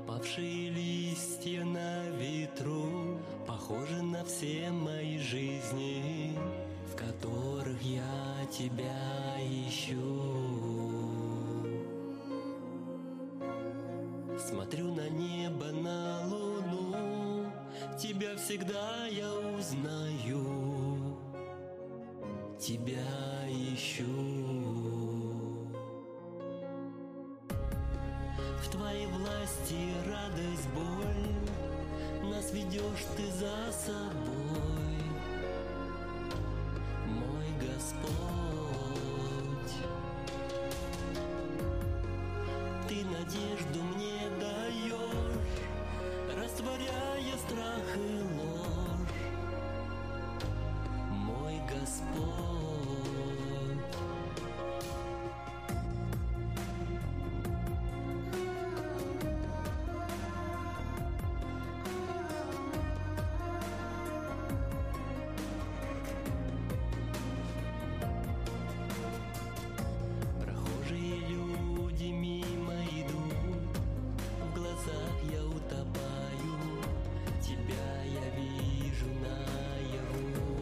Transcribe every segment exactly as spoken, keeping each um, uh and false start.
Опавшие листья на ветру похожи на все мои жизни, в которых я тебя ищу. Смотрю на небо, на луну, тебя всегда я узнаю, тебя ищу. В твоей власти радость, боль, нас ведешь ты за собой, мой Господь. Ты надежду мне даешь, растворяя страх и ложь, мой Господь. Мимо идут, в глазах я утопаю, тебя я вижу наяву.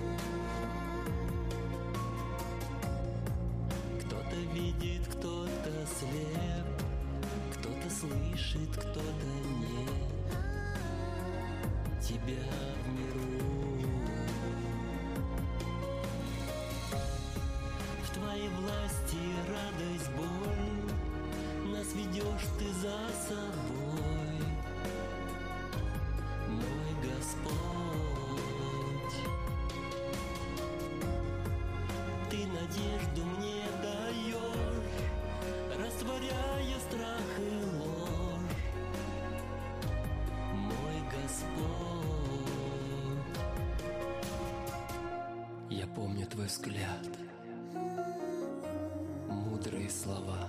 Кто-то видит, кто-то слеп, кто-то слышит, кто-то нет тебя в миру. В твоей власти радость, боль, нас ведешь ты за собой, мой Господь. Ты надежду мне даешь, растворяя страх и ложь, мой Господь. Я помню твой взгляд, мудрые слова,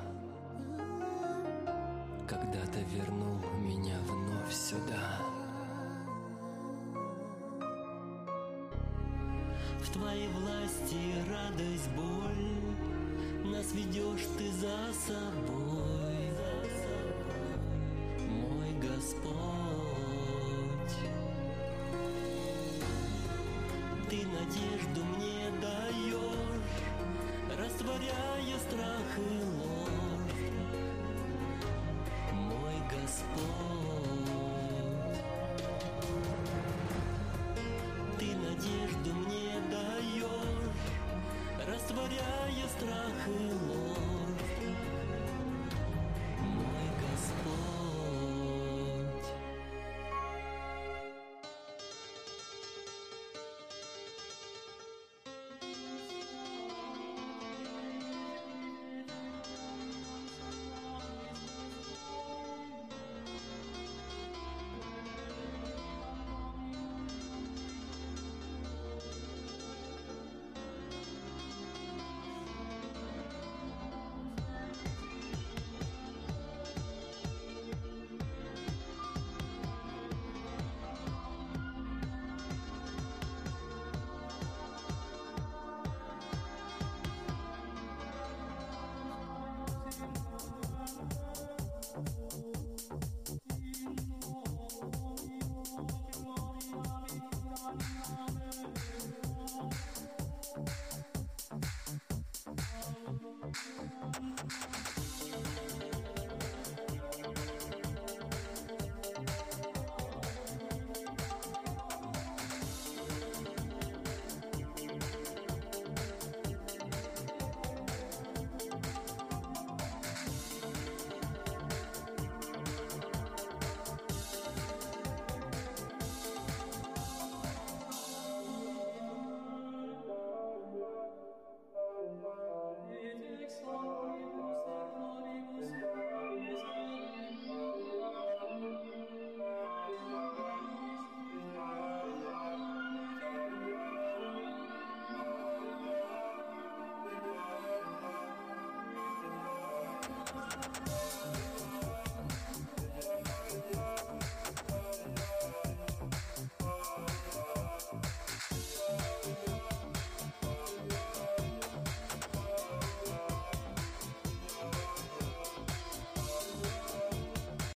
когда ты вернул меня вновь сюда. В твоей власти радость, боль, нас ведешь ты за собой, мой Господь. Ты надежду мне даешь, растворяя страх и ложь, мой Господь. Ты надежду мне даешь, растворяя страх и ложь,